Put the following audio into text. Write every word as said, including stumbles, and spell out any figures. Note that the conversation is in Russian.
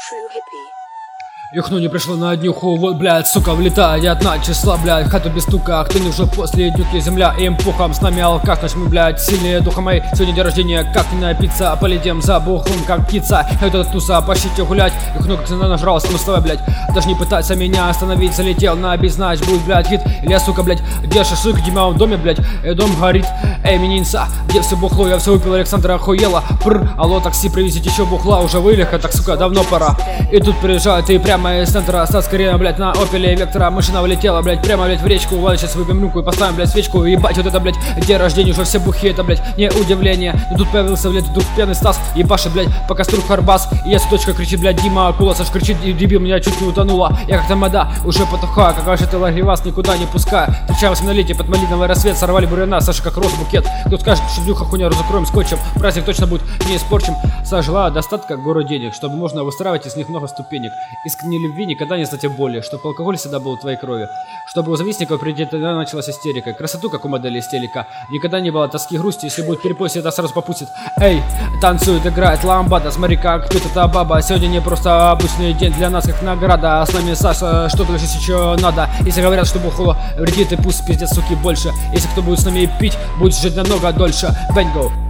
true hippie. Юхну не пришло на днюху, вот, блядь, сука, влетает на числа, блядь, в хату без стука, кто не уже после днюхи земля им пухом, с нами алкаш, наш мы, блядь, сильнее духом мои, сегодня день рождения, как не напиться, полетим за бухлом, как птица, это туса, пошите гулять, Юхну как всегда нажрал, смысловая, блядь, даже не пытаться меня остановить, залетел на безнач, будет, блядь, хит, или я, сука, блядь, где шашлык, где в доме, блядь, и дом горит, эй, менинца, где все бухло, я все выпил, Александра охуела, пр, алло, такси, привезите еще бухла, уже вылеха, так, сука, давно пора, и тут приезжают, и прямо из центра Стаскорена, блядь, на Опеле Вектора машина влетела, блядь, прямо, блядь, в речку. Ладно, сейчас выпьем рюмку и поставим, блядь, свечку. Ебать, вот это, блядь, день рождения, уже все бухи, это, блядь, не удивление. Но тут появился, блядь, вдруг пьяный Стас, ебашит, блядь, по костру Харбас. И я, суточка, кричит, блядь, Дима Куласаш кричит, и дебил, меня чуть не утонула. Я как тамада, уже потухаю, как ваша лагривас, никуда не пускаю. Встречаю восьмилетие под малиновый рассвет, сорвали буряна, Саша как рос букет. Кто скажет, что днюха хуйня, разукроем скотчем. Праздник точно будет не испорчен. Сожила достатка гору денег, чтобы можно выстраивать из них много ступенек. Искренней любви никогда не знать о боли, чтобы алкоголь всегда был в твоей крови, чтобы у завистников приоритетно началась истерика, красоту, как у модели из телека, никогда не было тоски, грусти, если будет перепость, это сразу попустит. Эй, танцует, играет ламбада, смотри, как тут эта баба, сегодня не просто обычный день для нас, как награда, а с нами Саша, что только здесь еще надо, если говорят, что бухло вредит, и пусть пиздец, суки, больше, если кто будет с нами пить, будет жить намного дольше, бэнго.